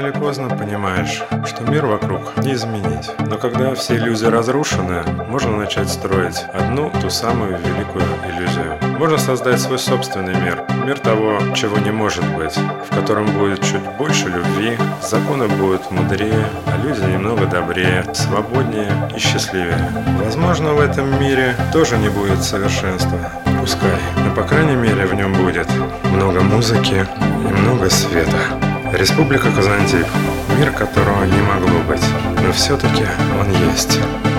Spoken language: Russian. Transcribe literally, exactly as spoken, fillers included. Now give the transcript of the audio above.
или поздно понимаешь, что мир вокруг не изменить. Но когда все иллюзии разрушены, можно начать строить одну, ту самую великую иллюзию. Можно создать свой собственный мир. Мир того, чего не может быть, в котором будет чуть больше любви, законы будут мудрее, а люди немного добрее, свободнее и счастливее. Возможно, в этом мире тоже не будет совершенства. Пускай, но по крайней мере в нем будет много музыки и много света. Республика Казантип. Мир, которого не могло быть, но все-таки он есть.